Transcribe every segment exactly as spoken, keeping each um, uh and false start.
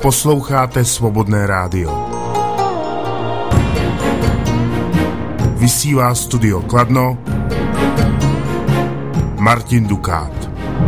Posloucháte Svobodné rádio. Vysílá Studio Kladno Martin Dukát.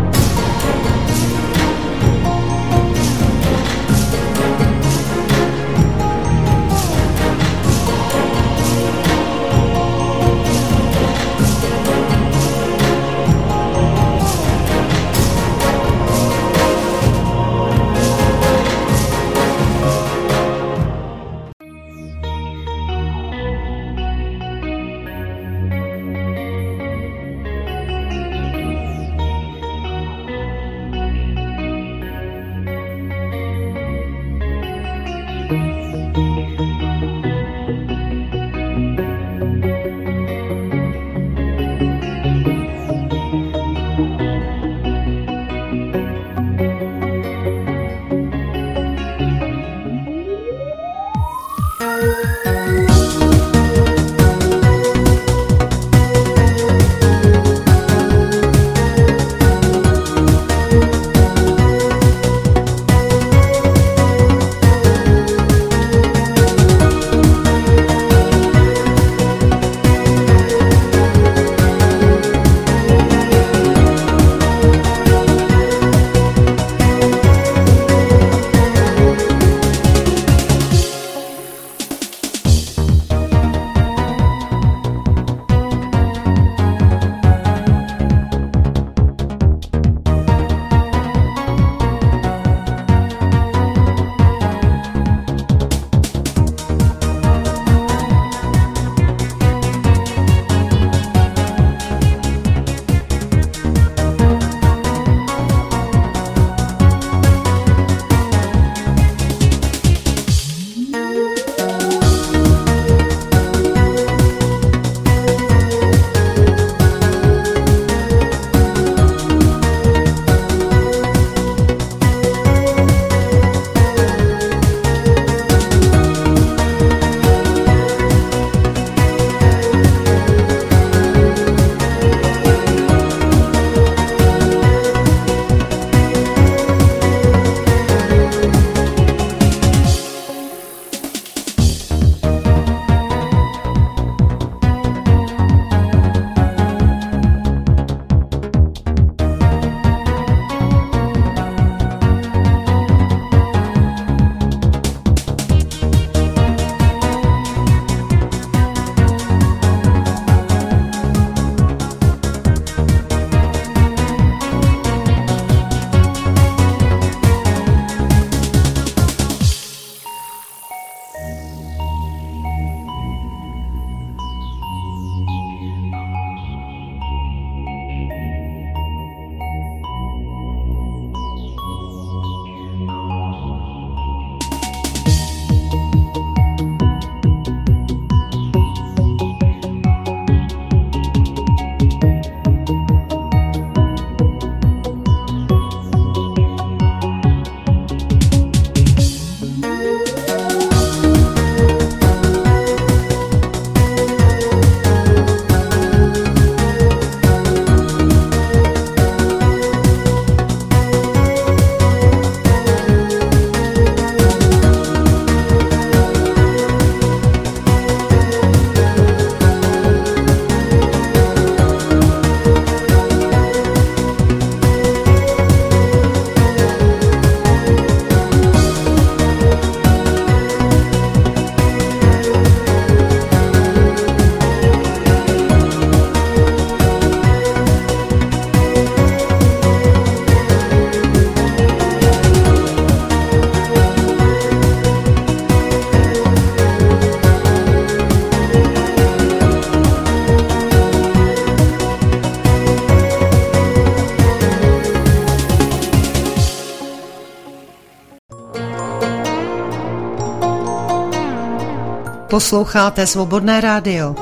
Posloucháte Svobodné rádio.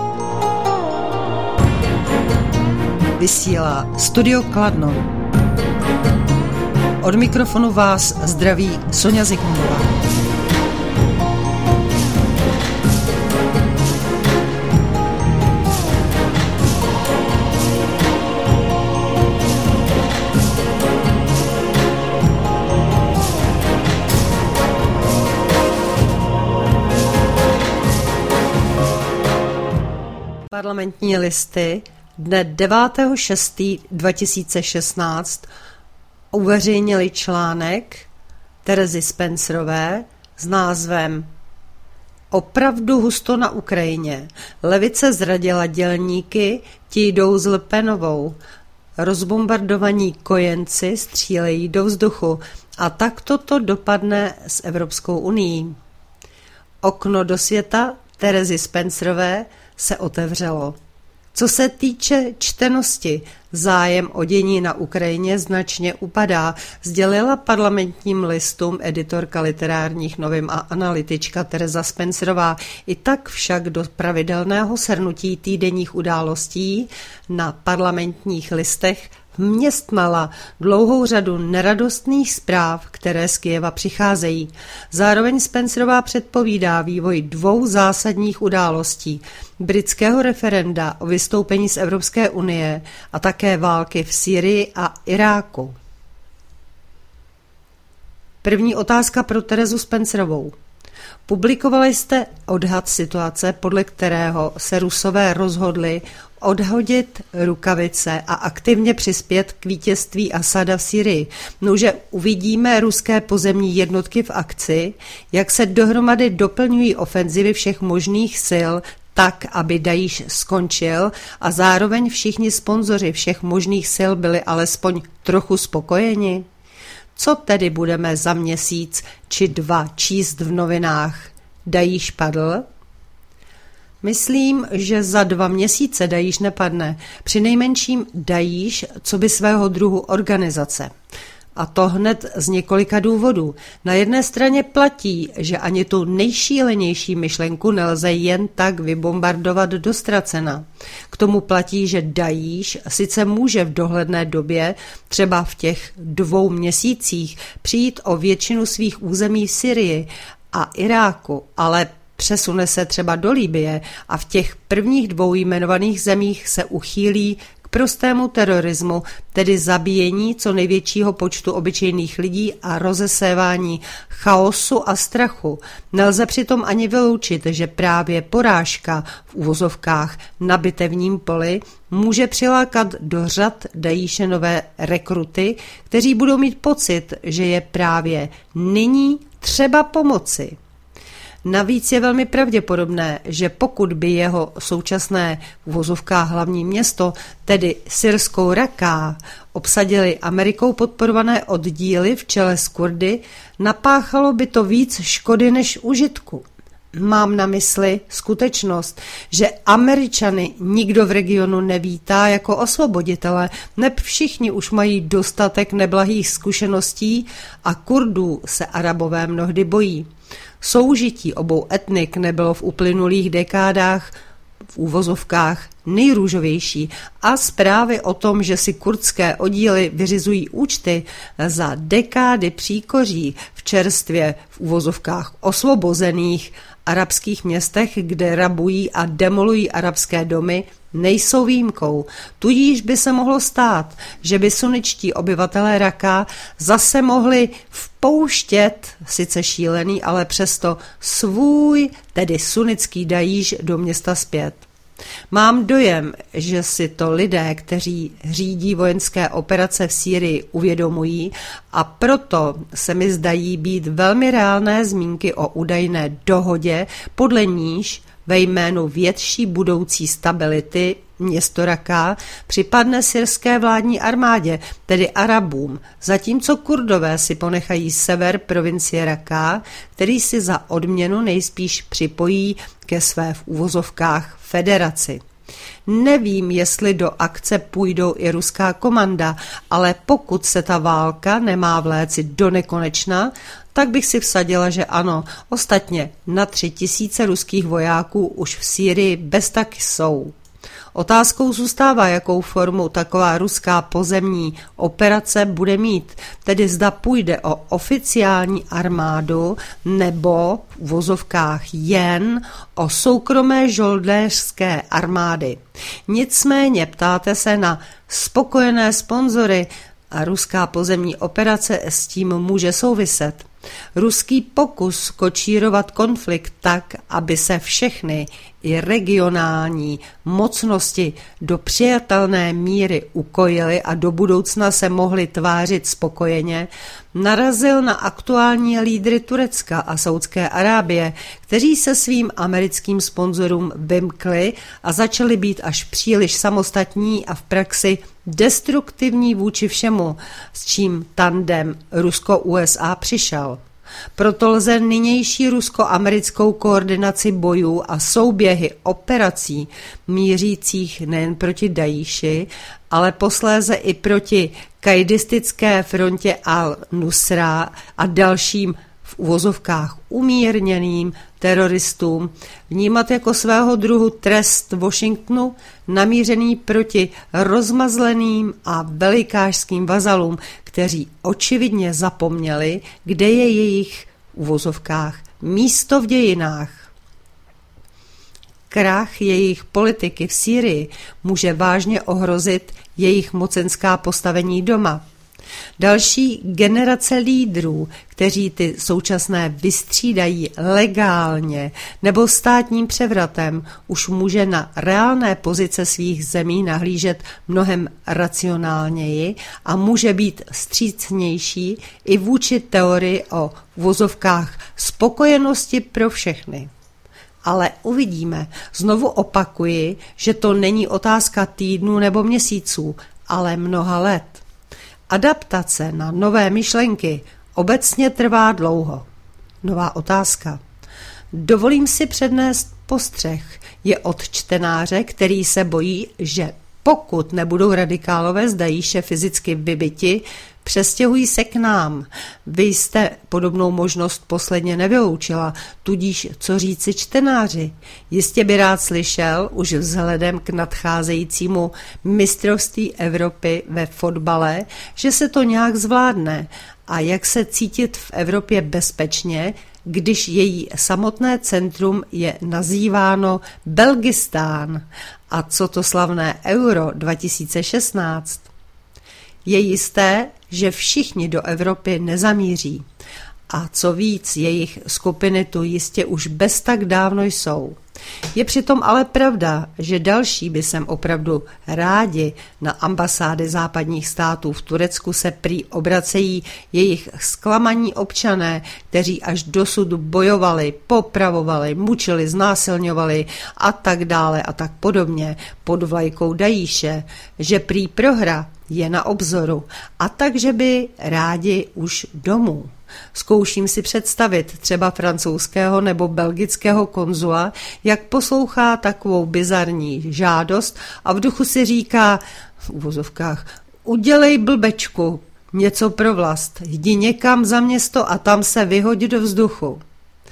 Vysílá Studio Kladno. Od mikrofonu vás zdraví Soňa Zikmundová. Parlamentní listy dne devátého šestého dva tisíce šestnáct uveřejnili článek Terezy Spencerové s názvem Opravdu husto na Ukrajině. Levice zradila dělníky, ti jdou s Le Penovou. Rozbombardovaní kojenci střílejí do vzduchu a tak toto dopadne s Evropskou unií. Okno do světa Terezy Spencerové se otevřelo. Co se týče čtenosti, zájem o dění na Ukrajině značně upadá, sdělila Parlamentním listům editorka literárních novin a analytička Tereza Spencerová. I tak však do pravidelného shrnutí týdenních událostí na Parlamentních listech vměstnala dlouhou řadu neradostných zpráv, které z Kyjeva přicházejí. Zároveň Spencerová předpovídá vývoj dvou zásadních událostí. Britského referenda o vystoupení z Evropské unie a také války v Sýrii a Iráku. První otázka pro Terezu Spencerovou. Publikovali jste odhad situace, podle kterého se Rusové rozhodli odhodit rukavice a aktivně přispět k vítězství Asada v Sýrii. Nože uvidíme ruské pozemní jednotky v akci, jak se dohromady doplňují ofenzivy všech možných sil, tak, aby Dajíš skončil a zároveň všichni sponzoři všech možných sil byli alespoň trochu spokojeni. Co tedy budeme za měsíc či dva číst v novinách? Dajíš padl? Myslím, že za dva měsíce Dajíš nepadne. Přinejmenším Dajíš, co by svého druhu organizace. A to hned z několika důvodů. Na jedné straně platí, že ani tu nejšílenější myšlenku nelze jen tak vybombardovat do ztracena. K tomu platí, že Dajíš sice může v dohledné době, třeba v těch dvou měsících, přijít o většinu svých území v Syrii a Iráku, ale přesune se třeba do Libye a v těch prvních dvou jmenovaných zemích se uchýlí k prostému terorismu, tedy zabíjení co největšího počtu obyčejných lidí a rozesévání chaosu a strachu. Nelze přitom ani vyloučit, že právě porážka v uvozovkách na bitevním poli může přilákat do řad Dajíše nové rekruty, kteří budou mít pocit, že je právě nyní třeba pomoci. Navíc je velmi pravděpodobné, že pokud by jeho současné v uvozovkách hlavní město, tedy syrskou Raká, obsadili Amerikou podporované oddíly v čele s Kurdy, napáchalo by to víc škody než užitku. Mám na mysli skutečnost, že Američany nikdo v regionu nevítá jako osvoboditele, neb všichni už mají dostatek neblahých zkušeností a Kurdů se Arabové mnohdy bojí. Soužití obou etnik nebylo v uplynulých dekádách v úvozovkách nejrůžovější a zprávy o tom, že si kurdské oddíly vyřizují účty za dekády příkoří v čerstvě v úvozovkách osvobozených arabských městech, kde rabují a demolují arabské domy, nejsou výjimkou. Tudíž by se mohlo stát, že by suničtí obyvatelé Raka zase mohli vpouštět, sice šílený, ale přesto svůj, tedy sunnický Dajíš do města zpět. Mám dojem, že si to lidé, kteří řídí vojenské operace v Sýrii, uvědomují a proto se mi zdají být velmi reálné zmínky o údajné dohodě, podle níž ve jménu větší budoucí stability město Raká připadne syrské vládní armádě, tedy Arabům, zatímco Kurdové si ponechají sever provincie Raká, který si za odměnu nejspíš připojí ke své v úvozovkách federaci. Nevím, jestli do akce půjdou i ruská komanda, ale pokud se ta válka nemá vléci do nekonečna, tak bych si vsadila, že ano. Ostatně na tři tisíce ruských vojáků už v Sýrii bez tak jsou. Otázkou zůstává, jakou formu taková ruská pozemní operace bude mít, tedy zda půjde o oficiální armádu nebo v uvozovkách jen o soukromé žoldnéřské armády. Nicméně ptáte se na spokojené sponzory, a ruská pozemní operace s tím může souviset. Ruský pokus kočírovat konflikt tak, aby se všechny i regionální mocnosti do přijatelné míry ukojily a do budoucna se mohly tvářit spokojeně, narazil na aktuální lídry Turecka a Saúdské Arábie, kteří se svým americkým sponzorům vymkli a začali být až příliš samostatní a v praxi destruktivní vůči všemu, s čím tandem Rusko-U S A přišel. Proto lze nynější rusko-americkou koordinaci bojů a souběhy operací mířících nejen proti Daíši, ale posléze i proti kajdistické frontě al-Nusra a dalším v uvozovkách umírněným teroristům vnímat jako svého druhu trest Washingtonu namířený proti rozmazleným a velikářským vazalům, kteří očividně zapomněli, kde je jejich v uvozovkách místo v dějinách. Krach jejich politiky v Sýrii může vážně ohrozit jejich mocenská postavení doma. Další generace lídrů, kteří ty současné vystřídají legálně nebo státním převratem, už může na reálné pozice svých zemí nahlížet mnohem racionálněji a může být vstřícnější i vůči teorii o vozovkách spokojenosti pro všechny. Ale uvidíme, znovu opakuji, že to není otázka týdnů nebo měsíců, ale mnoha let. Adaptace na nové myšlenky obecně trvá dlouho. Nová otázka. Dovolím si přednést postřeh. Je od čtenáře, který se bojí, že pokud nebudou radikálové z Daíše fyzicky vybiti, přestěhují se k nám. Vy jste podobnou možnost posledně nevyloučila, tudíž co říci čtenáři. Jistě by rád slyšel, už vzhledem k nadcházejícímu mistrovství Evropy ve fotbale, že se to nějak zvládne a jak se cítit v Evropě bezpečně, když její samotné centrum je nazýváno Belgistán. A co to slavné Euro dva tisíce šestnáct? Je jisté, že všichni do Evropy nezamíří. A co víc, jejich skupiny tu jistě už bez tak dávno jsou. Je přitom ale pravda, že další by sem opravdu rádi na ambasády západních států v Turecku se prý obracejí jejich zklamaní občané, kteří až dosud bojovali, popravovali, mučili, znásilňovali a tak dále a tak podobně pod vlajkou Daíše, že prý prohra je na obzoru a takže by rádi už domů. Zkouším si představit třeba francouzského nebo belgického konzula, jak poslouchá takovou bizarní žádost a v duchu si říká v uvozovkách udělej blbečku, něco pro vlast, jdi někam za město a tam se vyhodí do vzduchu.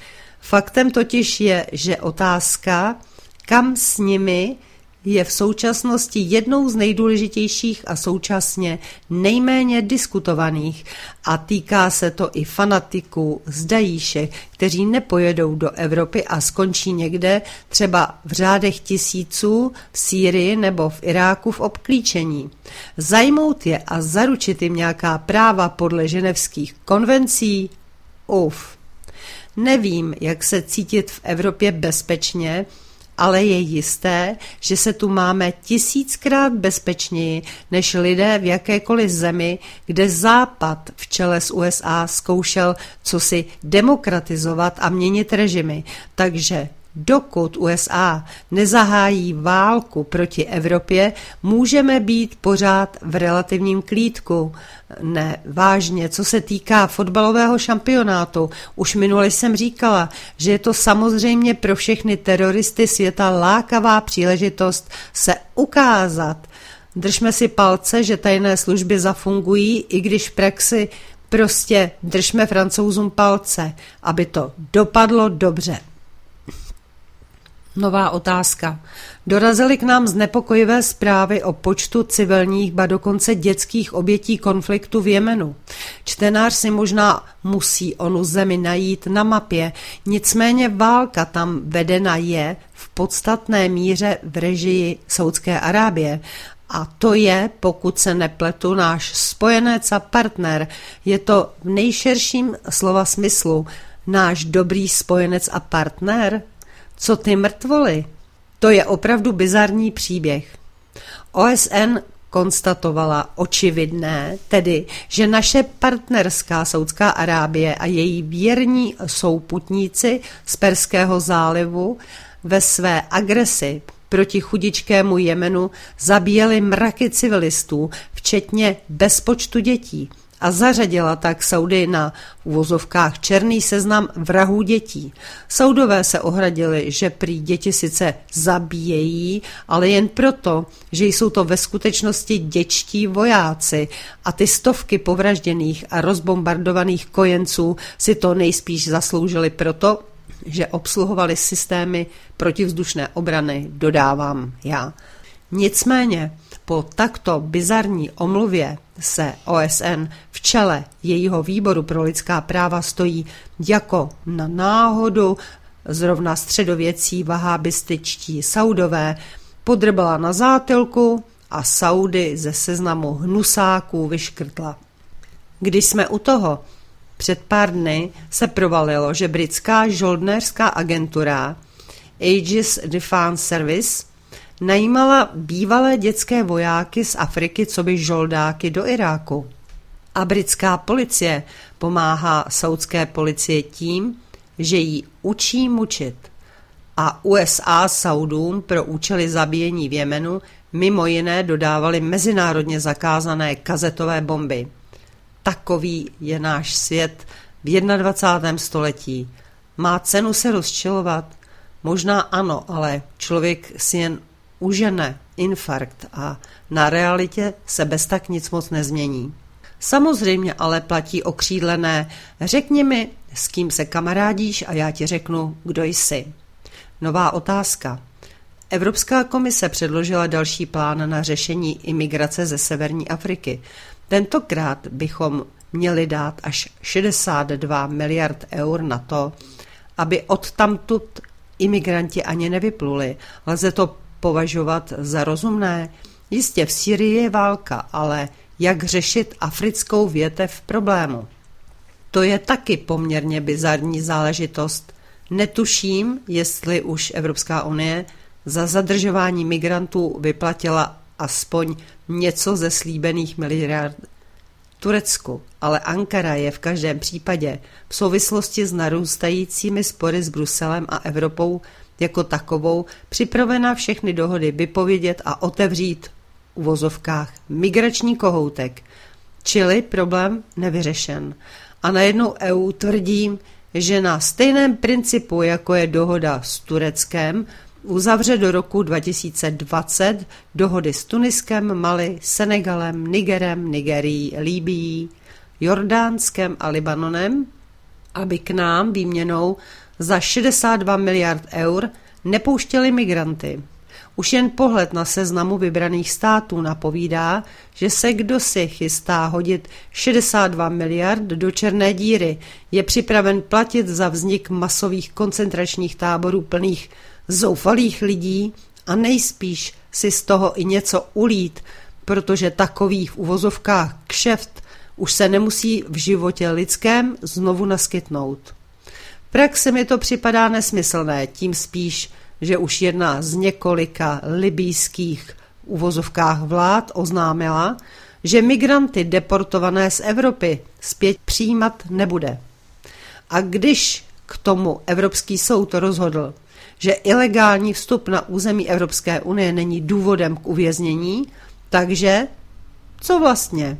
Faktem totiž je, že otázka, kam s nimi, je v současnosti jednou z nejdůležitějších a současně nejméně diskutovaných a týká se to i fanatiků z Daíše, kteří nepojedou do Evropy a skončí někde třeba v řádech tisíců v Sýrii nebo v Iráku v obklíčení. Zajmout je a zaručit jim nějaká práva podle ženevských konvencí? Uf. Nevím, jak se cítit v Evropě bezpečně, ale je jisté, že se tu máme tisíckrát bezpečněji než lidé v jakékoliv zemi, kde Západ v čele s U S A zkoušel cosi demokratizovat a měnit režimy. Takže dokud U S A nezahájí válku proti Evropě, můžeme být pořád v relativním klídku. Ne, vážně, co se týká fotbalového šampionátu, už minule jsem říkala, že je to samozřejmě pro všechny teroristy světa lákavá příležitost se ukázat. Držme si palce, že tajné služby zafungují, i když v praxi prostě držme Francouzům palce, aby to dopadlo dobře. Nová otázka. Dorazily k nám znepokojivé zprávy o počtu civilních, ba dokonce dětských obětí konfliktu v Jemenu. Čtenář si možná musí onu zemi najít na mapě, nicméně válka tam vedena je v podstatné míře v režii Saúdské Arábie A to je, pokud se nepletu, náš spojenec a partner. Je to v nejširším slova smyslu náš dobrý spojenec a partner? Co ty mrtvoly? To je opravdu bizarní příběh. O S N konstatovala očividné, tedy, že naše partnerská Saudská Arábie a její věrní souputníci z Perského zálivu ve své agresi proti chudičkému Jemenu zabíjeli mraky civilistů, včetně bezpočtu dětí, a zařadila tak Saudy na v uvozovkách černý seznam vrahů dětí. Saudové se ohradili, že prý děti sice zabíjejí, ale jen proto, že jsou to ve skutečnosti děčtí vojáci a ty stovky povražděných a rozbombardovaných kojenců si to nejspíš zasloužili proto, že obsluhovali systémy protivzdušné obrany, dodávám já. Nicméně po takto bizarní omluvě se O S N v čele jejího výboru pro lidská práva stojí jako na náhodu zrovna středověcí vahábističtí Saudové, podrbala na zátilku a Saudy ze seznamu hnusáků vyškrtla. Když jsme u toho, před pár dny se provalilo, že britská žoldnéřská agentura Aegis Defence Service najímala bývalé dětské vojáky z Afriky coby žoldáky do Iráku. A britská policie pomáhá saudské policii tím, že ji učí mučit. A U S A Saudům pro účely zabíjení v Jemenu mimo jiné dodávali mezinárodně zakázané kazetové bomby. Takový je náš svět v dvacátém prvním století. Má cenu se rozčilovat? Možná ano, ale člověk si jen užene infarkt a na realitě se bez tak nic moc nezmění. Samozřejmě ale platí okřídlené: řekni mi, s kým se kamarádíš a já ti řeknu, kdo jsi. Nová otázka. Evropská komise předložila další plán na řešení imigrace ze severní Afriky. Tentokrát bychom měli dát až šedesát dva miliard eur na to, aby odtamtud imigranti ani nevypluli. Lze to považovat za rozumné? Jistě v Sýrii je válka, ale jak řešit africkou větev problému? To je taky poměrně bizarní záležitost. Netuším, jestli už Evropská unie za zadržování migrantů vyplatila aspoň něco ze slíbených miliard Turecku, ale Ankara je v každém případě v souvislosti s narůstajícími spory s Bruselem a Evropou jako takovou připravena všechny dohody vypovědět a otevřít v uvozovkách migrační kohoutek, čili problém nevyřešen. A najednou E U tvrdí, že na stejném principu, jako je dohoda s Tureckem, uzavře do roku dva tisíce dvacet dohody s Tuniskem, Mali, Senegalem, Nigerem, Nigerií, Libyí, Jordánskem a Libanonem, aby k nám výměnou za šedesát dva miliard eur nepouštěli migranty. Už jen pohled na seznamu vybraných států napovídá, že se kdosi chystá hodit šedesát dva miliard do černé díry, je připraven platit za vznik masových koncentračních táborů plných zoufalých lidí a nejspíš si z toho i něco ulít, protože takový v uvozovkách kšeft už se nemusí v životě lidském znovu naskytnout. V praxi mi to připadá nesmyslné, tím spíš, že už jedna z několika libýských v uvozovkách vlád oznámila, že migranty deportované z Evropy zpět přijímat nebude. A když k tomu Evropský soud rozhodl, že ilegální vstup na území Evropské unie není důvodem k uvěznění, takže co vlastně?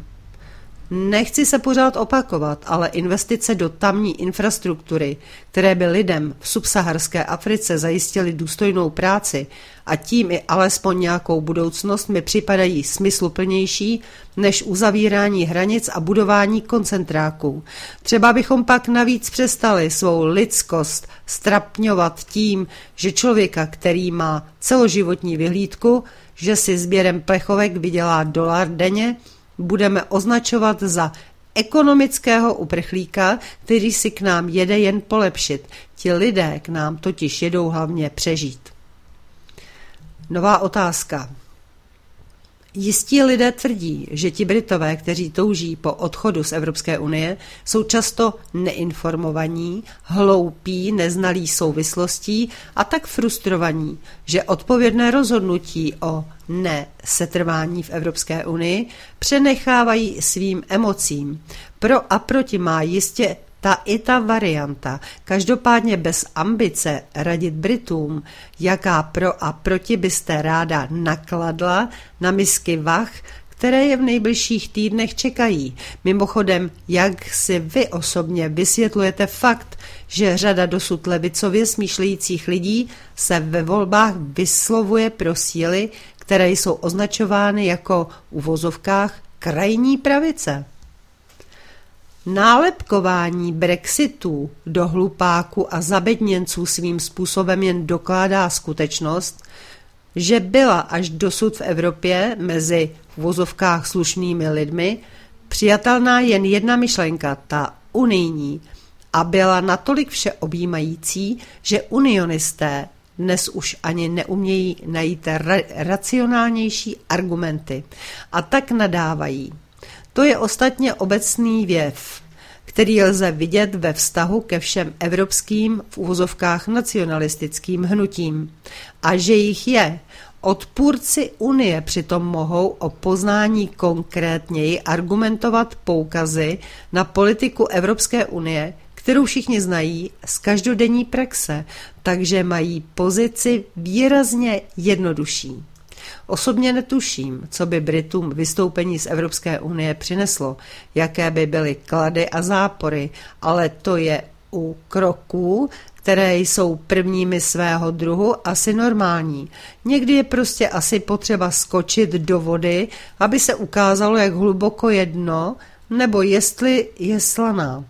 Nechci se pořád opakovat, ale investice do tamní infrastruktury, které by lidem v subsaharské Africe zajistily důstojnou práci a tím i alespoň nějakou budoucnost, mi připadají smysluplnější než uzavírání hranic a budování koncentráků. Třeba bychom pak navíc přestali svou lidskost strapňovat tím, že člověka, který má celoživotní vyhlídku, že si sběrem plechovek vydělá dolar denně, budeme označovat za ekonomického uprchlíka, který si k nám jede jen polepšit. Ti lidé k nám totiž jedou hlavně přežít. Nová otázka. Jistí lidé tvrdí, že ti Britové, kteří touží po odchodu z Evropské unie, jsou často neinformovaní, hloupí, neznalí souvislostí a tak frustrovaní, že odpovědné rozhodnutí o nesetrvání v Evropské unii přenechávají svým emocím. Pro a proti má jistě ta i ta varianta, každopádně bez ambice radit Britům, jaká pro a proti byste ráda nakladla na misky vah, které je v nejbližších týdnech čekají. Mimochodem, jak si vy osobně vysvětlujete fakt, že řada dosud levicově smýšlejících lidí se ve volbách vyslovuje pro síly, které jsou označovány jako v uvozovkách krajní pravice? Nálepkování Brexitů do hlupáků a zabedněnců svým způsobem jen dokládá skutečnost, že byla až dosud v Evropě mezi v uvozovkách slušnými lidmi přijatelná jen jedna myšlenka, ta unijní, a byla natolik všeobjímající, že unionisté dnes už ani neumějí najít ra- racionálnější argumenty a tak nadávají. To je ostatně obecný jev, který lze vidět ve vztahu ke všem evropským v uvozovkách nacionalistickým hnutím. A že jich je. Odpůrci Unie přitom mohou o poznání konkrétněji argumentovat poukazy na politiku Evropské unie, kterou všichni znají z každodenní praxe, takže mají pozici výrazně jednodušší. Osobně netuším, co by Britům vystoupení z Evropské unie přineslo, jaké by byly klady a zápory, ale to je u kroků, které jsou prvními svého druhu, asi normální. Někdy je prostě asi potřeba skočit do vody, aby se ukázalo, jak hluboko je dno, nebo jestli je slaná.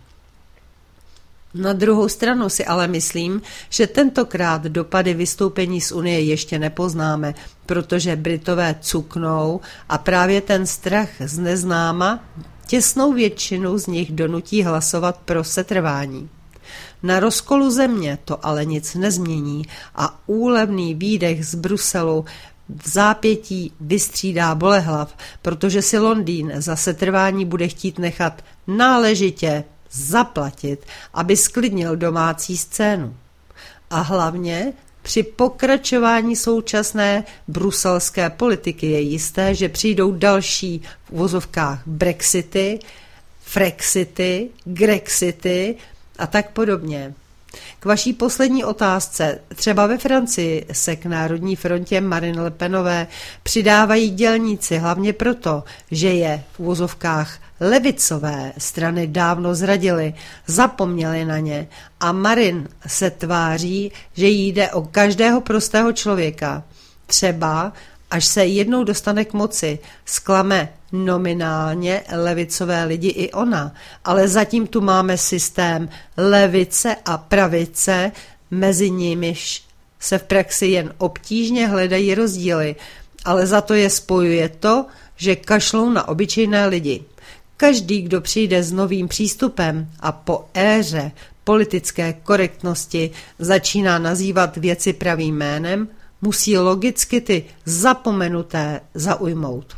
Na druhou stranu si ale myslím, že tentokrát dopady vystoupení z Unie ještě nepoznáme, protože Britové cuknou a právě ten strach z neznáma těsnou většinu z nich donutí hlasovat pro setrvání. Na rozkolu země to ale nic nezmění a úlevný výdech z Bruselu v zápětí vystřídá bolehlav, protože si Londýn za setrvání bude chtít nechat náležitě zaplatit, aby sklidnil domácí scénu. A hlavně při pokračování současné bruselské politiky je jisté, že přijdou další v uvozovkách Brexity, Frexity, Grexity a tak podobně. K vaší poslední otázce, třeba ve Francii se k Národní frontě Marine Le Penové přidávají dělníci hlavně proto, že je v uvozovkách levicové strany dávno zradily, zapomněli na ně a Marine se tváří, že jí jde o každého prostého člověka. Třeba, až se jednou dostane k moci, zklame nominálně levicové lidi i ona, ale zatím tu máme systém levice a pravice, mezi nimiž se v praxi jen obtížně hledají rozdíly, ale za to je spojuje to, že kašlou na obyčejné lidi. Každý, kdo přijde s novým přístupem a po éře politické korektnosti začíná nazývat věci pravým jménem, musí logicky ty zapomenuté zaujmout.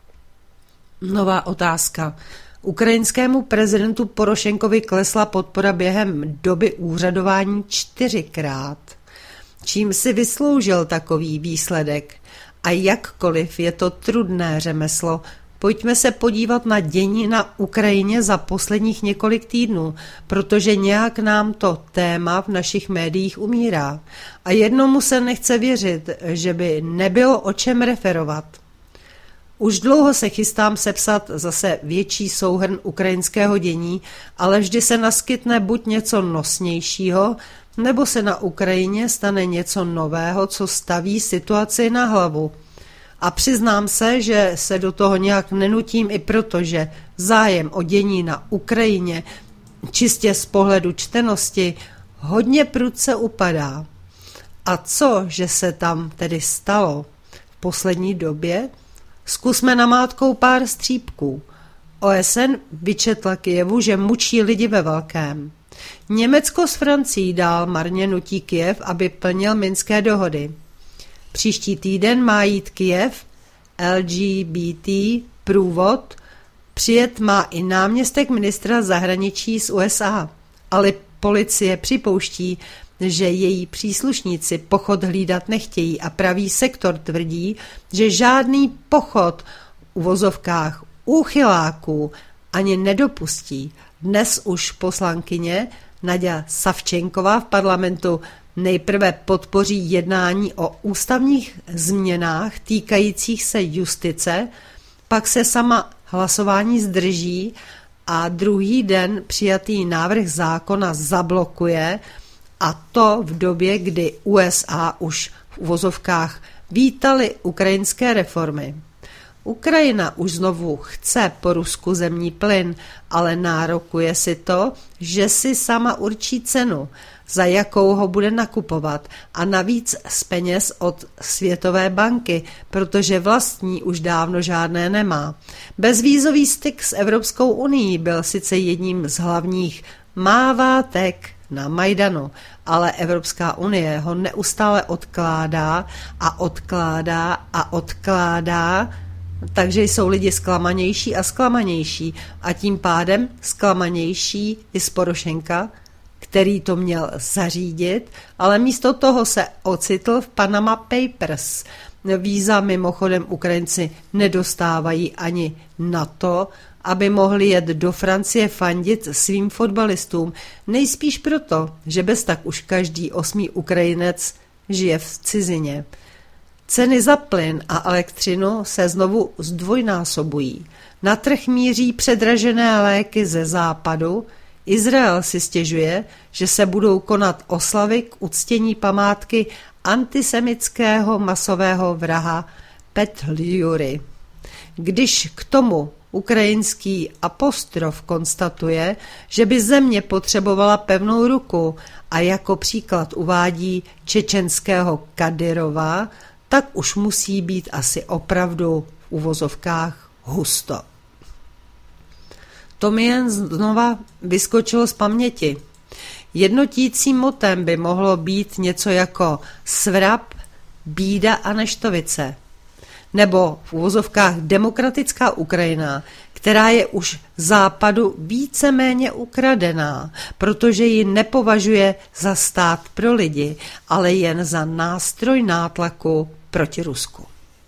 Nová otázka. Ukrajinskému prezidentu Porošenkovi klesla podpora během doby úřadování čtyřikrát. Čím si vysloužil takový výsledek? A jakkoliv je to trudné řemeslo, pojďme se podívat na dění na Ukrajině za posledních několik týdnů, protože nějak nám to téma v našich médiích umírá. A jednomu se nechce věřit, že by nebylo o čem referovat. Už dlouho se chystám sepsat zase větší souhrn ukrajinského dění, ale vždy se naskytne buď něco nosnějšího, nebo se na Ukrajině stane něco nového, co staví situaci na hlavu. A přiznám se, že se do toho nějak nenutím i proto, že zájem o dění na Ukrajině čistě z pohledu čtenosti hodně prudce upadá. A co, že se tam tedy stalo v poslední době? Zkusme namátkou pár střípků. O S N vyčetla Kyjevu, že mučí lidi ve velkém. Německo s Francií dál marně nutí Kyjev, aby plnil minské dohody. Příští týden má jít Kyjev L G B T průvod přijet má i náměstek ministra zahraničí z U S A, ale policie připouští, že její příslušníci pochod hlídat nechtějí a pravý sektor tvrdí, že žádný pochod v uvozovkách úchyláků ani nedopustí. Dnes už poslankyně Naďa Savčenková v parlamentu nejprve podpoří jednání o ústavních změnách týkajících se justice, pak se sama hlasování zdrží a druhý den přijatý návrh zákona zablokuje, a to v době, kdy U S A už v uvozovkách vítali ukrajinské reformy. Ukrajina už znovu chce po Rusku zemní plyn, ale nárokuje si to, že si sama určí cenu, za jakou ho bude nakupovat, a navíc z peněz od Světové banky, protože vlastní už dávno žádné nemá. Bezvízový styk s Evropskou unií byl sice jedním z hlavních mávátek na Majdanu, ale Evropská unie ho neustále odkládá a odkládá a odkládá, takže jsou lidi zklamanější a zklamanější a tím pádem zklamanější i z Porošenka, který to měl zařídit, ale místo toho se ocitl v Panama Papers. Víza mimochodem Ukrajinci nedostávají ani na to, aby mohli jet do Francie fandit svým fotbalistům. Nejspíš proto, že bez tak už každý osmý Ukrajinec žije v cizině. Ceny za plyn a elektřinu se znovu zdvojnásobují. Na trh míří předražené léky ze západu. Izrael si stěžuje, že se budou konat oslavy k uctění památky antisemického masového vraha Petliury. Když k tomu ukrajinský apostrof konstatuje, že by země potřebovala pevnou ruku a jako příklad uvádí čečenského Kadyrova, tak už musí být asi opravdu v uvozovkách husto. To mi jen znova vyskočilo z paměti. Jednotícím motem by mohlo být něco jako svrap, bída a neštovice. Nebo v uvozovkách demokratická Ukrajina, která je už západu víceméně ukradená, protože ji nepovažuje za stát pro lidi, ale jen za nástroj nátlaku proti Rusku.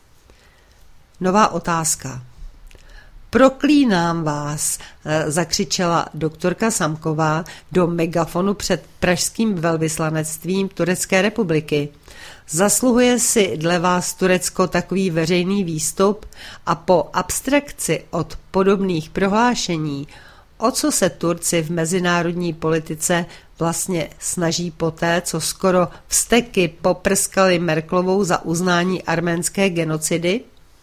Nová otázka. Proklínám vás, zakřičela doktorka Samková do megafonu před pražským velvyslanectvím Turecké republiky. Zasluhuje si dle vás Turecko takový veřejný výstup a po abstrakci od podobných prohlášení, o co se Turci v mezinárodní politice vlastně snaží poté, co skoro vzteky poprskali Merkelovou za uznání arménské genocidy?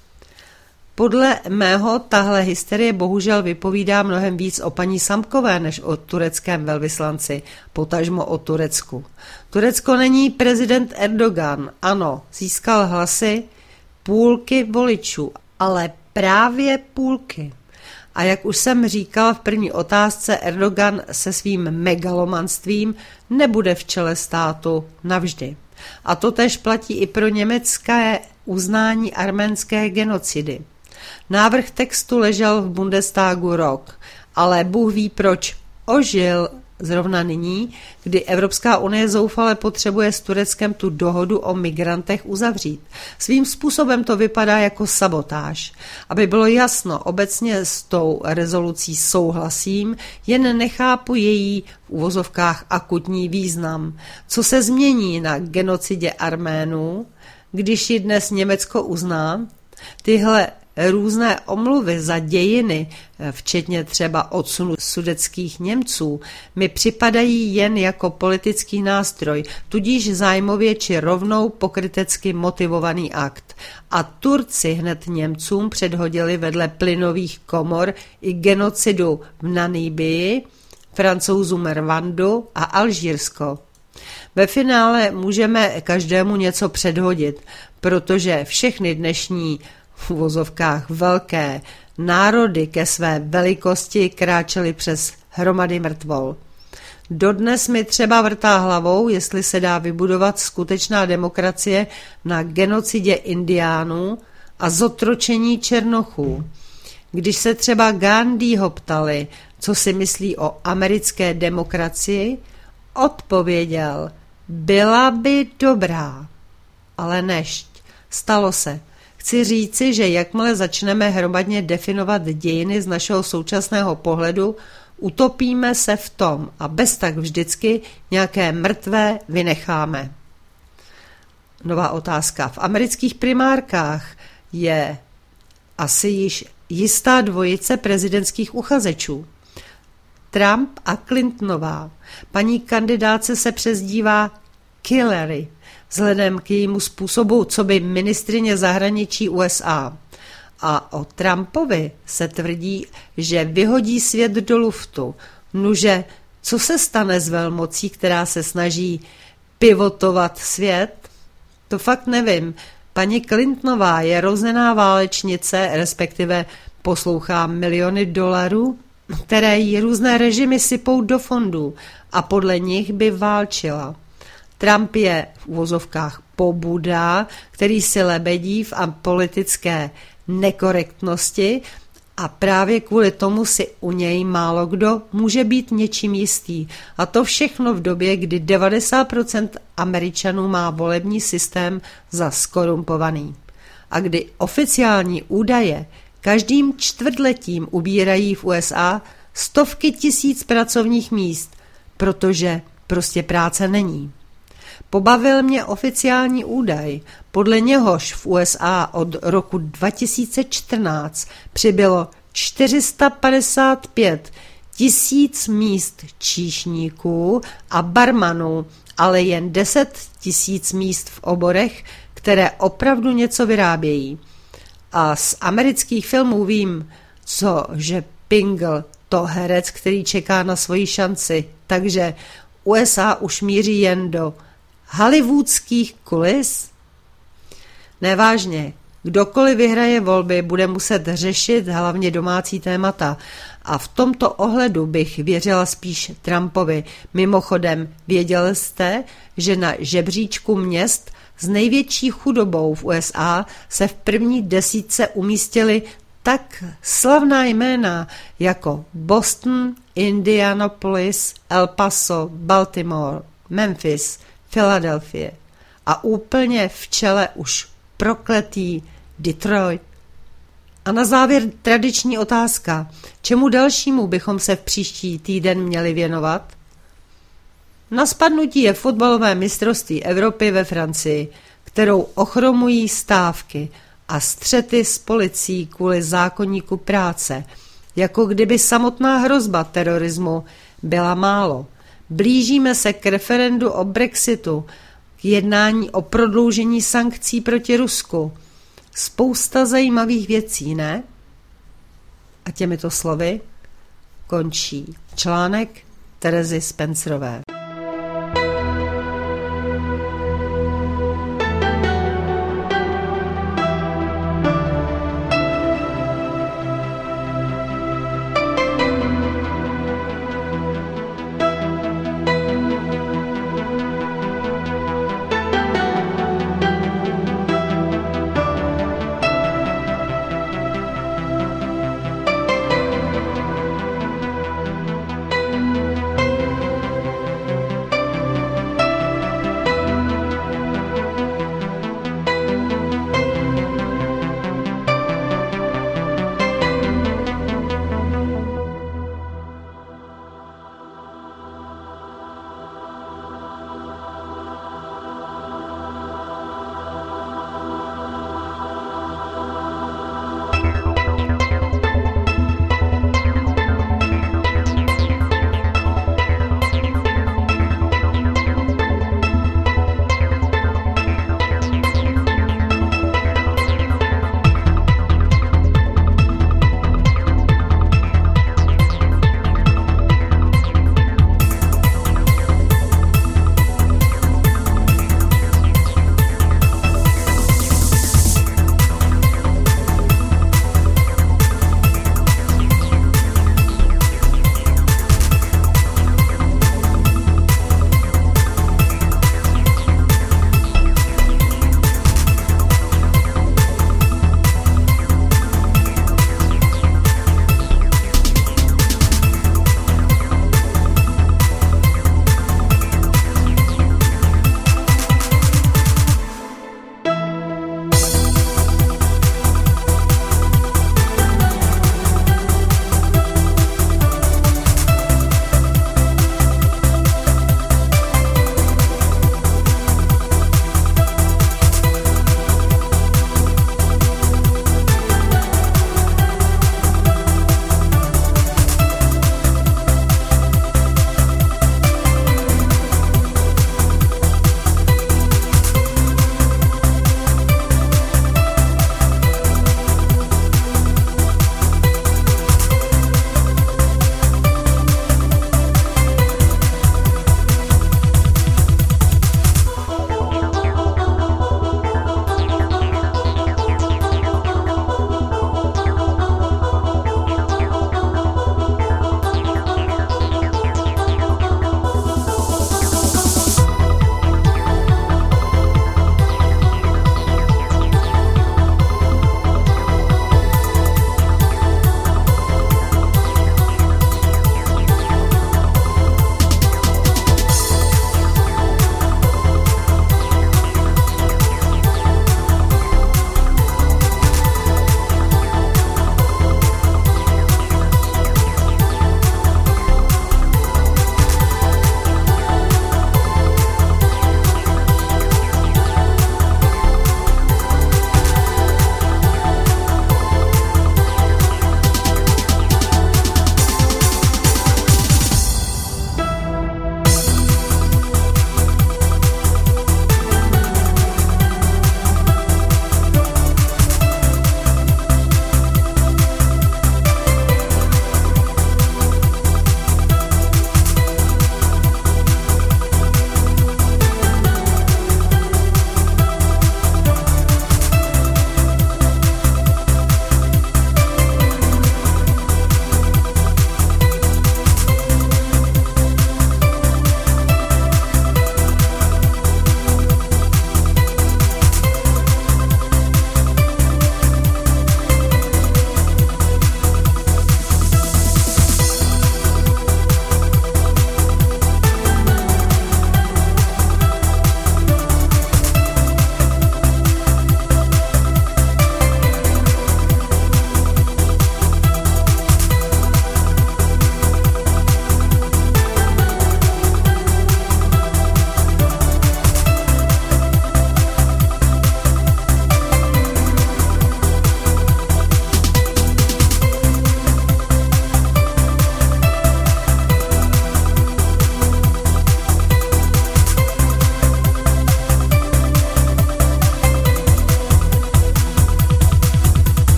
Podle mého tahle hysterie bohužel vypovídá mnohem víc o paní Samkové než o tureckém velvyslanci, potažmo o Turecku. Turecko není prezident Erdogan, ano, získal hlasy půlky voličů, ale právě půlky. A jak už jsem říkal v první otázce, Erdogan se svým megalomanstvím nebude v čele státu navždy. A to též platí i pro německé uznání arménské genocidy. Návrh textu ležel v Bundestagu rok, ale Bůh ví, proč ožil zrovna nyní, kdy Evropská unie zoufale potřebuje s Tureckem tu dohodu o migrantech uzavřít. Svým způsobem to vypadá jako sabotáž. Aby bylo jasno, obecně s tou rezolucí souhlasím, jen nechápu její v uvozovkách akutní význam. Co se změní na genocidě Arménů, když ji dnes Německo uzná? Tyhle různé omluvy za dějiny, včetně třeba odsunu sudetských Němců, mi připadají jen jako politický nástroj, tudíž zájmově či rovnou pokrytecky motivovaný akt. A Turci hned Němcům předhodili vedle plynových komor i genocidu v Namíbii, Francouzům Rwandu a Alžírsko. Ve finále můžeme každému něco předhodit, protože všechny dnešní v uvozovkách velké národy ke své velikosti kráčely přes hromady mrtvol. Dodnes mi třeba vrtá hlavou, jestli se dá vybudovat skutečná demokracie na genocidě indiánů, a zotročení černochů. Když se třeba Gandhiho ptali, co si myslí o americké demokracii, odpověděl, byla by dobrá. Ale nešť, stalo se. Chci říci, že jakmile začneme hromadně definovat dějiny z našeho současného pohledu, utopíme se v tom a bez tak vždycky nějaké mrtvé vynecháme. Nová otázka. V amerických primárkách je asi již jistá dvojice prezidentských uchazečů. Trump a Clintonová. Paní kandidáce se přezdívá Hillary, vzhledem k jejímu způsobu, co by ministryně zahraničí U S A. A o Trumpovi se tvrdí, že vyhodí svět do luftu. Nuže, co se stane s velmocí, která se snaží pivotovat svět? To fakt nevím. Paní Clintonová je roznená válečnice, respektive poslouchá miliony dolarů, které jí různé režimy sypou do fondů a podle nich by válčila. Trump je v uvozovkách pobuda, který si lebedí v politické nekorektnosti a právě kvůli tomu si u něj málo kdo může být něčím jistý. A to všechno v době, kdy devadesát procent Američanů má volební systém za skorumpovaný. A kdy oficiální údaje každým čtvrtletím ubírají v U S A stovky tisíc pracovních míst, protože prostě práce není. Pobavil mě oficiální údaj, podle něhož v U S A od roku dva tisíce čtrnáct přibylo čtyři sta padesát pět tisíc míst číšníků a barmanů, ale jen deset tisíc míst v oborech, které opravdu něco vyrábějí. A z amerických filmů vím, co, že Pingle, to herec, který čeká na svoji šanci, takže U S A už míří jen do hollywoodských kulis? Nevážně, kdokoliv vyhraje volby, bude muset řešit hlavně domácí témata a v tomto ohledu bych věřila spíš Trumpovi. Mimochodem, věděl jste, že na žebříčku měst s největší chudobou v U S A se v první desítce umístily tak slavná jména jako Boston, Indianapolis, El Paso, Baltimore, Memphis, Philadelphia a úplně v čele už prokletý Detroit. A na závěr tradiční otázka. Čemu dalšímu bychom se v příští týden měli věnovat? Na spadnutí je fotbalové mistrovství Evropy ve Francii, kterou ochromují stávky a střety s policií kvůli zákoníku práce, jako kdyby samotná hrozba terorismu byla málo. Blížíme se k referendu o Brexitu, k jednání o prodloužení sankcí proti Rusku. Spousta zajímavých věcí, ne? A těmito slovy končí článek Terezy Spencerové.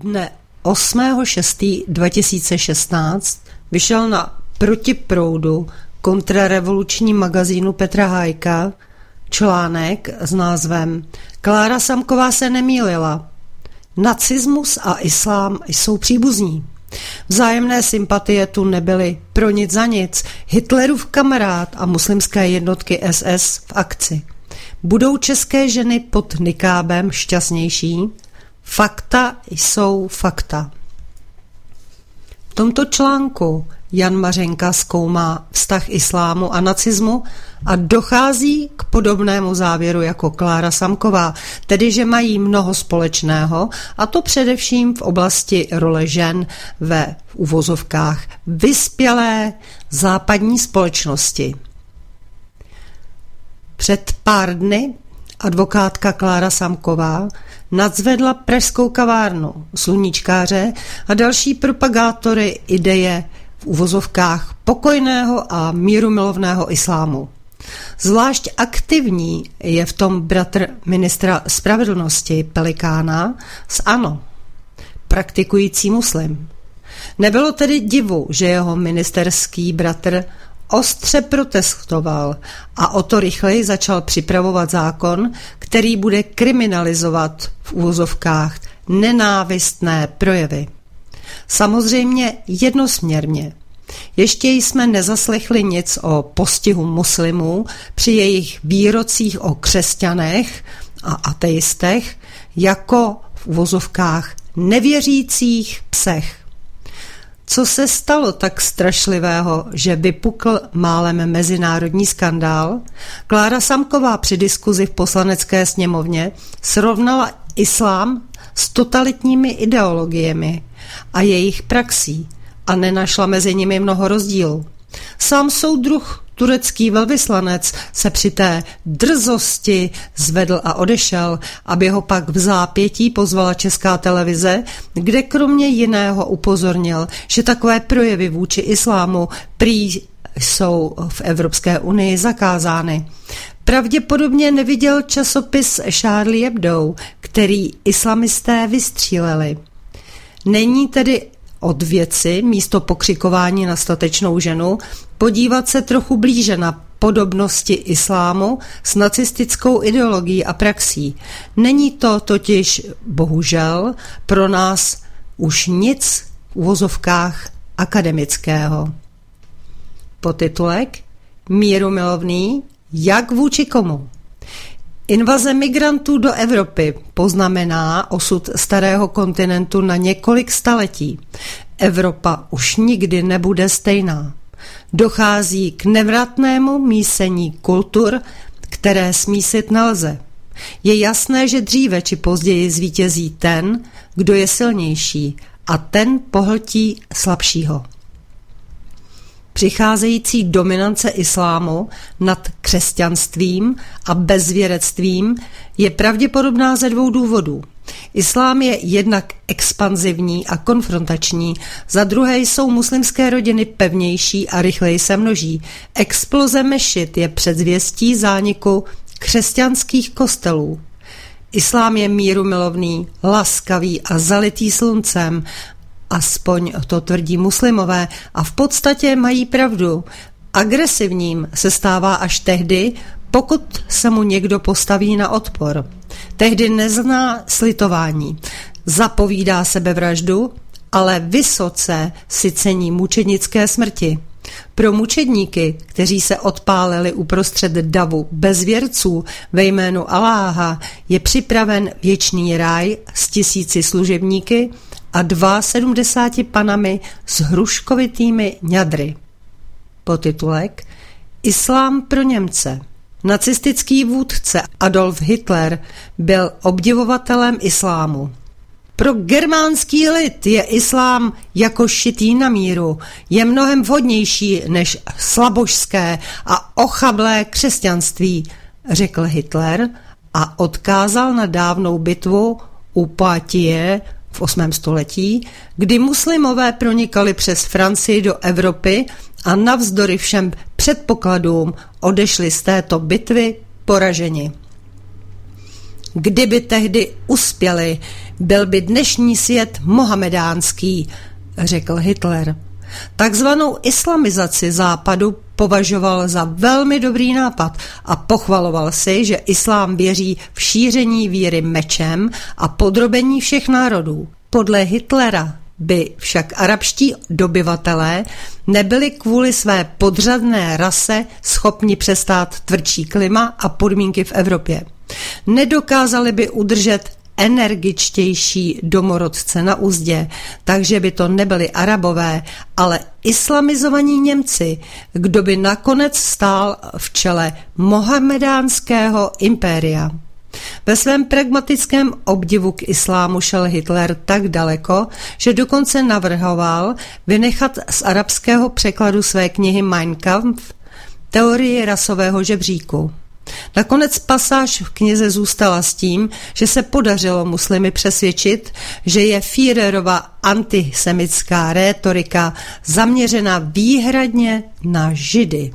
Dne osmého šestého dva tisíce šestnáct vyšel na Protiproudu kontrarevoluční magazínu Petra Hájka článek s názvem Klára Samková se nemýlila. Nacismus a islám jsou příbuzní. Vzájemné sympatie tu nebyly pro nic za nic. Hitlerův kamarád a muslimské jednotky S S v akci. Budou české ženy pod nikábem šťastnější? Fakta jsou fakta. V tomto článku Jan Mařenka zkoumá vztah islámu a nacismu a dochází k podobnému závěru jako Klára Samková, tedy že mají mnoho společného, a to především v oblasti role žen ve v uvozovkách vyspělé západní společnosti. Před pár dny advokátka Klára Samková nadzvedla pražskou kavárnu, sluníčkáře a další propagátory ideje v uvozovkách pokojného a mírumilovného islámu. Zvlášť aktivní je v tom bratr ministra spravedlnosti Pelikána z ANO, praktikující muslim. Nebylo tedy divu, že jeho ministerský bratr ostře protestoval a o to rychleji začal připravovat zákon, který bude kriminalizovat v uvozovkách nenávistné projevy. Samozřejmě jednosměrně. Ještě jsme nezaslechli nic o postihu muslimů při jejich výrocích o křesťanech a ateistech jako v uvozovkách nevěřících psech. Co se stalo tak strašlivého, že vypukl málem mezinárodní skandál? Klára Samková při diskuzi v poslanecké sněmovně srovnala islám s totalitními ideologiemi a jejich praxí a nenašla mezi nimi mnoho rozdílů. Sám soudruh turecký velvyslanec se při té drzosti zvedl a odešel, aby ho pak v zápětí pozvala Česká televize, kde kromě jiného upozornil, že takové projevy vůči islámu prý jsou v Evropské unii zakázány. Pravděpodobně neviděl časopis Charlie Hebdo, který islamisté vystříleli. Není tedy od věci místo pokřikování na statečnou ženu podívat se trochu blíže na podobnosti islámu s nacistickou ideologií a praxí. Není to totiž, bohužel, pro nás už nic v uvozovkách akademického. Podtitulek Mírumilovný, jak vůči komu? Invaze migrantů do Evropy poznamená osud starého kontinentu na několik staletí. Evropa už nikdy nebude stejná. Dochází k nevratnému mísení kultur, které smísit nelze. Je jasné, že dříve či později zvítězí ten, kdo je silnější, a ten pohltí slabšího. Přicházející dominance islámu nad křesťanstvím a bezvěrectvím je pravděpodobná ze dvou důvodů. Islám je jednak expanzivní a konfrontační, za druhé jsou muslimské rodiny pevnější a rychleji se množí. Exploze mešit je předzvěstí zániku křesťanských kostelů. Islám je mírumilovný, laskavý a zalitý sluncem, aspoň to tvrdí muslimové, a v podstatě mají pravdu. Agresivním se stává až tehdy, pokud se mu někdo postaví na odpor. Tehdy nezná slitování, zapovídá sebevraždu, ale vysoce si cení mučednické smrti. Pro mučedníky, kteří se odpálili uprostřed davu bezvěrců ve jménu Aláha, je připraven věčný ráj s tisíci služebníky a sedmdesáti panami s hruškovitými ňadry. Podtitulek Islám pro Němce. Nacistický vůdce Adolf Hitler byl obdivovatelem islámu. Pro germánský lid je islám jako šitý na míru, je mnohem vhodnější než slabožské a ochablé křesťanství, řekl Hitler a odkázal na dávnou bitvu u Poitiers v osmém století, kdy muslimové pronikali přes Francii do Evropy a navzdory všem předpokladům odešli z této bitvy poraženi. Kdyby tehdy uspěli, byl by dnešní svět mohamedánský, řekl Hitler. Takzvanou islamizaci západu považoval za velmi dobrý nápad a pochvaloval si, že islám věří v šíření víry mečem a podrobení všech národů. Podle Hitlera by však arabští dobyvatelé nebyli kvůli své podřadné rase schopni přestát tvrdší klima a podmínky v Evropě. Nedokázali by udržet energičtější domorodce na uzdě, takže by to nebyli Arabové, ale islamizovaní Němci, kdo by nakonec stál v čele mohamedánského impéria. Ve svém pragmatickém obdivu k islámu šel Hitler tak daleko, že dokonce navrhoval vynechat z arabského překladu své knihy Mein Kampf teorii rasového žebříku. Nakonec pasáž v knize zůstala s tím, že se podařilo muslimy přesvědčit, že je Führerova antisemitská rétorika zaměřena výhradně na Židy.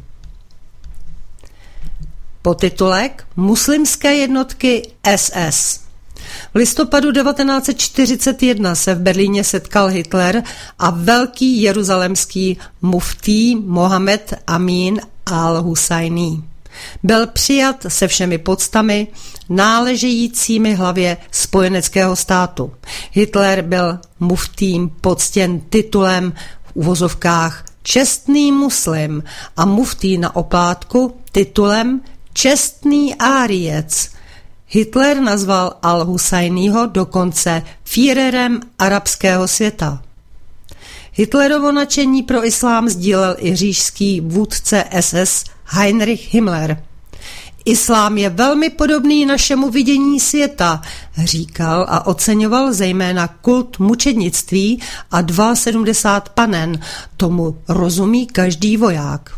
Podtitulek Muslimské jednotky S S. V listopadu devatenáct set čtyřicet jedna se v Berlíně setkal Hitler a velký jeruzalemský muftí Mohamed Amin al-Husajní. Byl přijat se všemi poctami náležejícími hlavě spojeneckého státu. Hitler byl muftím poctěn titulem v uvozovkách čestný muslim a muftí na oplátku titulem čestný árijec. Hitler nazval al-Husajního dokonce Führerem arabského světa. Hitlerovo nadšení pro islám sdílel i říšský vůdce S S Heinrich Himmler. Islám je velmi podobný našemu vidění světa, říkal a oceňoval zejména kult mučednictví a sedmdesát dva panen, tomu rozumí každý voják.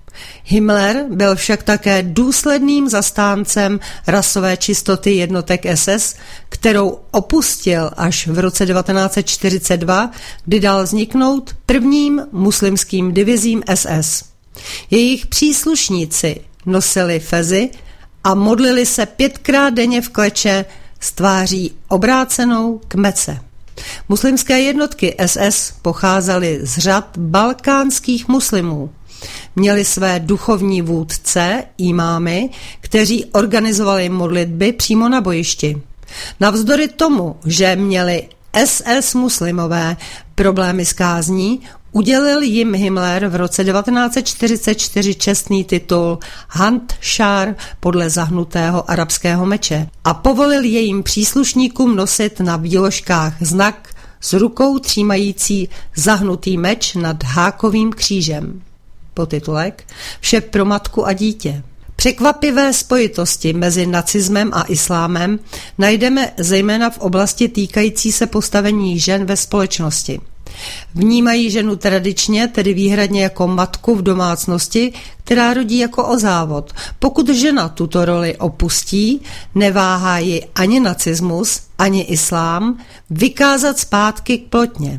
Himmler byl však také důsledným zastáncem rasové čistoty jednotek S S, kterou opustil až v roce devatenáct set čtyřicet dva, kdy dal vzniknout prvním muslimským divizím S S. Jejich příslušníci nosili fezy a modlili se pětkrát denně v kleče s tváří obrácenou k Mece. Muslimské jednotky S S pocházely z řad balkánských muslimů. Měli své duchovní vůdce, imámy, kteří organizovali modlitby přímo na bojišti. Navzdory tomu, že měli S S muslimové problémy s kázní, udělil jim Himmler v roce devatenáct set čtyřicet čtyři čestný titul Handschar podle zahnutého arabského meče a povolil jejím příslušníkům nosit na výložkách znak s rukou třímající zahnutý meč nad hákovým křížem. Podtitulek Vše pro matku a dítě. Překvapivé spojitosti mezi nacismem a islámem najdeme zejména v oblasti týkající se postavení žen ve společnosti. Vnímají ženu tradičně, tedy výhradně jako matku v domácnosti, která rodí jako o závod. Pokud žena tuto roli opustí, neváhá ji ani nacismus, ani islám vykázat zpátky k plotně.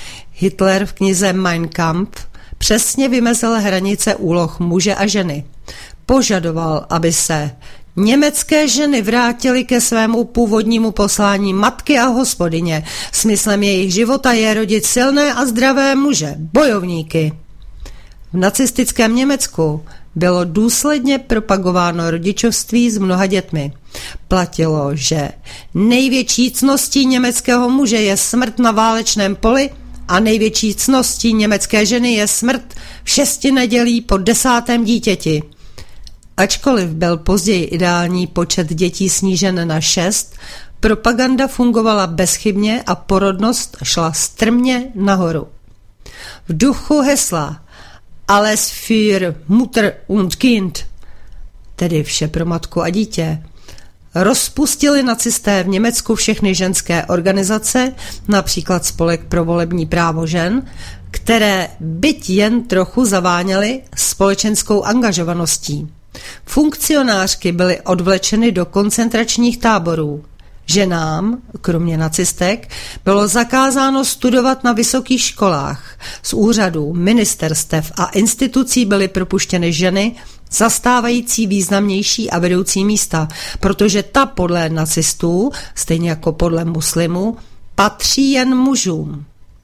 Hitler v knize Mein Kampf přesně vymezil hranice úloh muže a ženy. Požadoval, aby se německé ženy vrátily ke svému původnímu poslání matky a hospodyně. Smyslem jejich života je rodit silné a zdravé muže, bojovníky. V nacistickém Německu bylo důsledně propagováno rodičovství s mnoha dětmi. Platilo, že největší cností německého muže je smrt na válečném poli a největší cností německé ženy je smrt v šesti nedělí po desátém dítěti. Ačkoliv byl později ideální počet dětí snížen na šest, propaganda fungovala bezchybně a porodnost šla strmě nahoru. V duchu hesla Alles für Mutter und Kind, tedy vše pro matku a dítě, rozpustili nacisté v Německu všechny ženské organizace, například Spolek pro volební právo žen, které byť jen trochu zaváněly společenskou angažovaností. Funkcionářky byly odvlečeny do koncentračních táborů. Ženám, kromě nacistek, bylo zakázáno studovat na vysokých školách. Z úřadů, ministerstev a institucí byly propuštěny ženy, zastávající významnější a vedoucí místa, protože ta podle nacistů, stejně jako podle muslimů, patří jen mužům.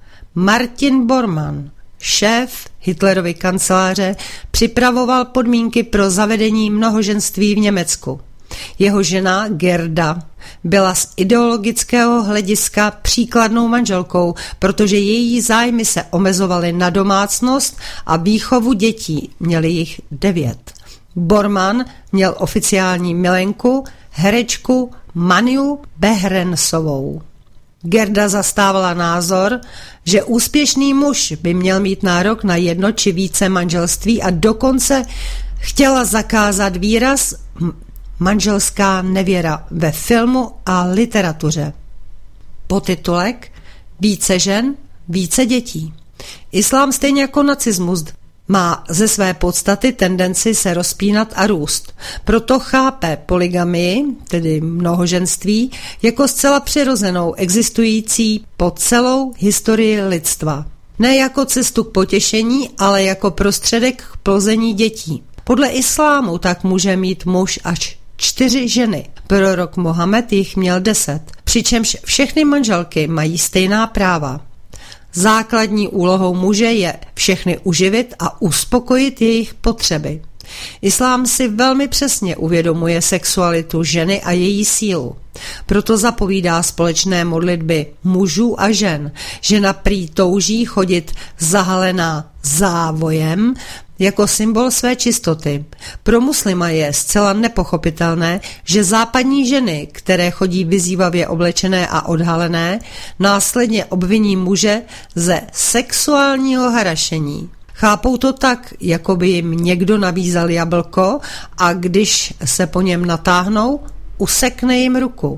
Martin Bormann, šéf Hitlerovy kanceláře, připravoval podmínky pro zavedení mnohoženství v Německu. Jeho žena Gerda byla z ideologického hlediska příkladnou manželkou, protože její zájmy se omezovaly na domácnost a výchovu dětí, měli jich devět. Bormann měl oficiální milenku, herečku Maniu Behrensovou. Gerda zastávala názor, že úspěšný muž by měl mít nárok na jedno či více manželství a dokonce chtěla zakázat výraz manželská nevěra ve filmu a literatuře. Podtitulek Více žen, více dětí. Islám stejně jako nacismus má ze své podstaty tendenci se rozpínat a růst. Proto chápe polygamii, tedy mnohoženství, jako zcela přirozenou existující po celou historii lidstva. Ne jako cestu k potěšení, ale jako prostředek k plození dětí. Podle islámu tak může mít muž až čtyři ženy. Prorok Mohamed jich měl deset, přičemž všechny manželky mají stejná práva. Základní úlohou muže je všechny uživit a uspokojit jejich potřeby. Islám si velmi přesně uvědomuje sexualitu ženy a její sílu. Proto zapovídá společné modlitby mužů a žen. Žena prý touží chodit zahalená závojem jako symbol své čistoty. Pro muslima je zcela nepochopitelné, že západní ženy, které chodí vyzývavě oblečené a odhalené, následně obviní muže ze sexuálního harašení. Chápou to tak, jako by jim někdo nabízel jablko a když se po něm natáhnou, usekne jim ruku.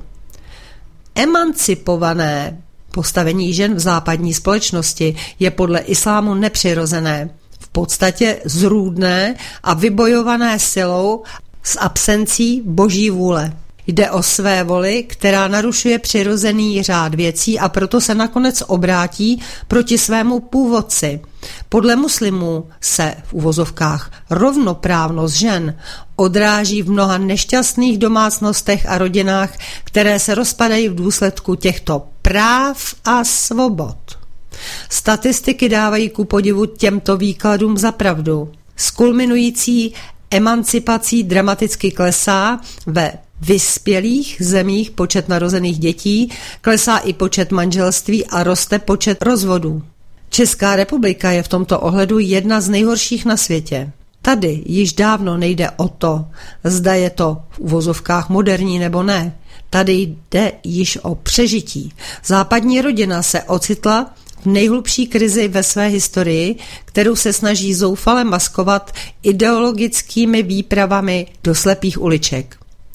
Emancipované postavení žen v západní společnosti je podle islámu nepřirozené, v podstatě zrůdné a vybojované silou s absencí boží vůle. Jde o své voli, která narušuje přirozený řád věcí a proto se nakonec obrátí proti svému původci. Podle muslimů se v uvozovkách rovnoprávnost žen odráží v mnoha nešťastných domácnostech a rodinách, které se rozpadají v důsledku těchto práv a svobod. Statistiky dávají ku podivu těmto výkladům za pravdu. S kulminující emancipací dramaticky klesá ve vyspělých zemích počet narozených dětí, klesá i počet manželství a roste počet rozvodů. Česká republika je v tomto ohledu jedna z nejhorších na světě. Tady již dávno nejde o to, zda je to v uvozovkách moderní nebo ne. Tady jde již o přežití. Západní rodina se ocitla v nejhlubší krizi ve své historii, kterou se snaží zoufale maskovat ideologickými výpravami do slepých uliček.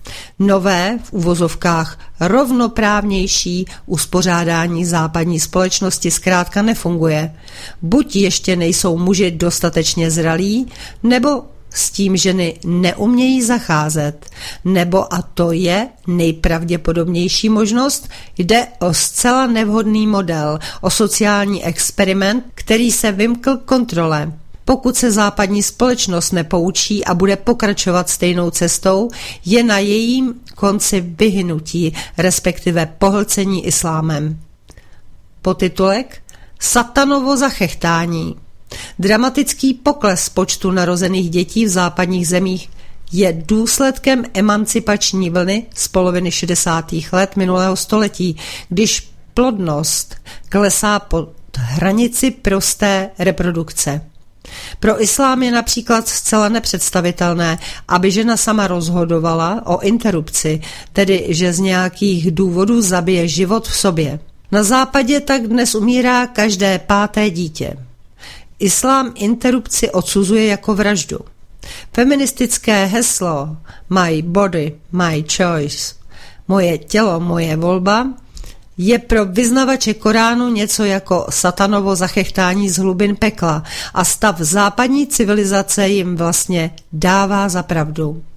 Nové, v uvozovkách rovnoprávnější uspořádání západní společnosti zkrátka nefunguje. Buď ještě nejsou muži dostatečně zralí, nebo s tím ženy neumějí zacházet, nebo, a to je nejpravděpodobnější možnost, jde o zcela nevhodný model, o sociální experiment, který se vymkl kontrole. Pokud se západní společnost nepoučí a bude pokračovat stejnou cestou, je na jejím konci vyhnutí, respektive pohlcení islámem. Podtitulek Satanovo zachechtání. Dramatický pokles počtu narozených dětí v západních zemích je důsledkem emancipační vlny z poloviny šedesátých let minulého století, když plodnost klesá pod hranici prosté reprodukce. Pro islám je například zcela nepředstavitelné, aby žena sama rozhodovala o interrupci, tedy že z nějakých důvodů zabije život v sobě. Na západě tak dnes umírá každé páté dítě. Islám interrupci odsuzuje jako vraždu. Feministické heslo My body, my choice, moje tělo, moje volba, je pro vyznavače Koránu něco jako satanovo zachechtání z hlubin pekla a stav západní civilizace jim vlastně dává za pravdu.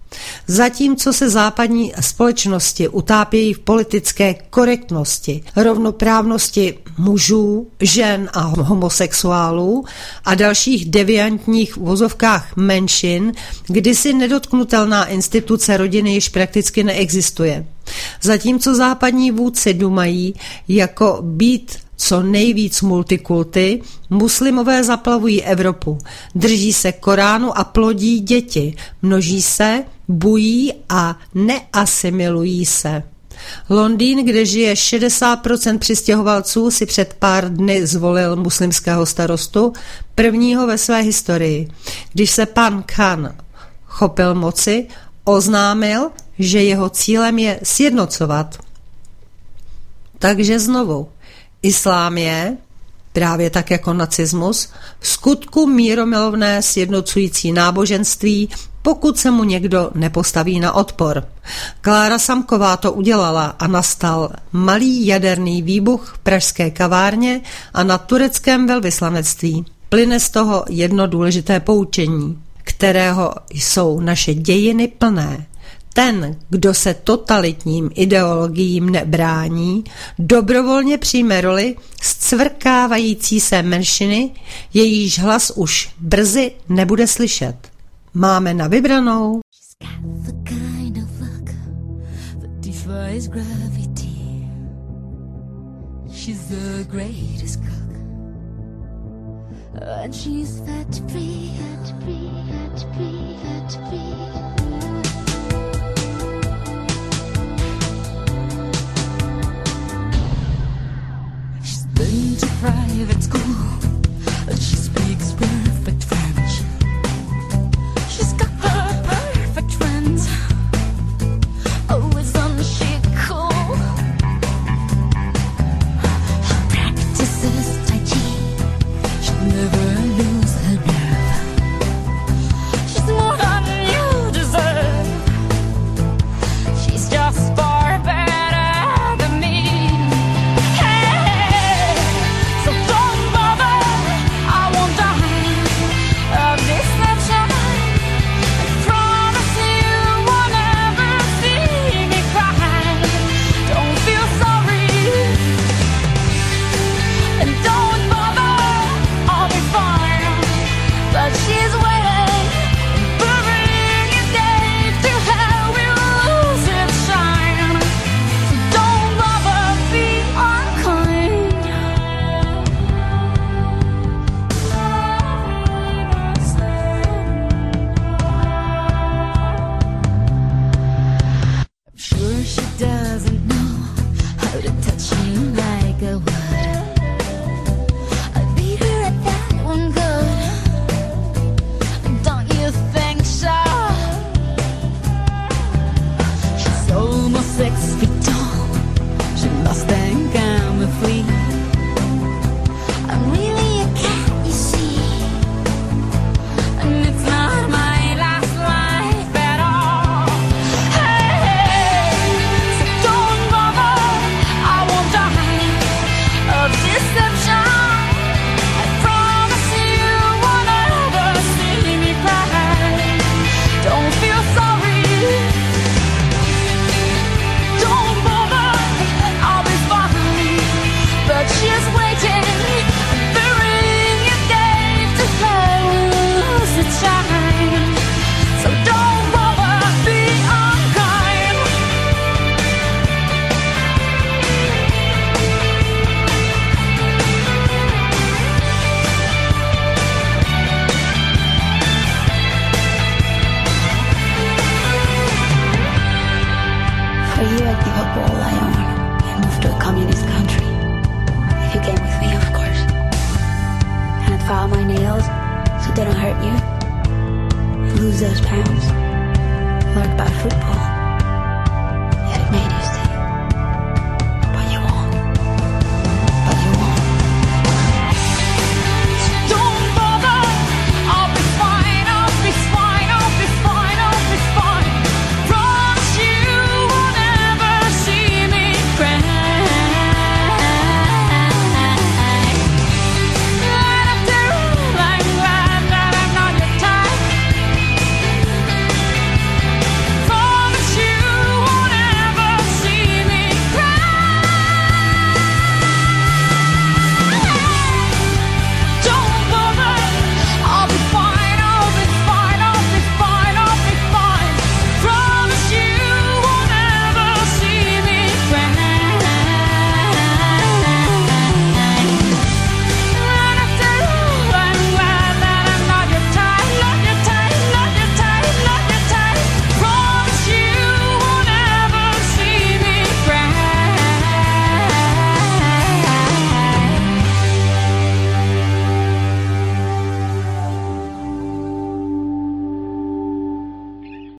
Zatímco se západní společnosti utápějí v politické korektnosti, rovnoprávnosti mužů, žen a homosexuálů a dalších deviantních vozovkách menšin, kdysi nedotknutelná instituce rodiny již prakticky neexistuje. Zatímco západní vůdci dumají jako být co nejvíc multikulty, muslimové zaplavují Evropu, drží se Koránu a plodí děti, množí se, bují a neasimilují se. Londýn, kde žije šedesát procent přistěhovalců, si před pár dny zvolil muslimského starostu, prvního ve své historii. Když se pan Khan chopil moci, oznámil, že jeho cílem je sjednocovat. Takže znovu, islám je, právě tak jako nacismus, v skutku míromilovné sjednocující náboženství, pokud se mu někdo nepostaví na odpor. Klára Samková to udělala a nastal malý jaderný výbuch v pražské kavárně a na tureckém velvyslanectví. Plyne z toho jedno důležité poučení, kterého jsou naše dějiny plné. Ten, kdo se totalitním ideologiím nebrání, dobrovolně přijme roli zcvrkávající se menšiny, jejíž hlas už brzy nebude slyšet. Máme na vybranou. Been to private school, but she speaks perfect French. She's got her perfect friends, always on she cool. Her practices Tai Chi, she'll never lose her nerve. She's more than you deserve. She's just far better than me. They don't hurt you. Lose those pounds. Learn about football.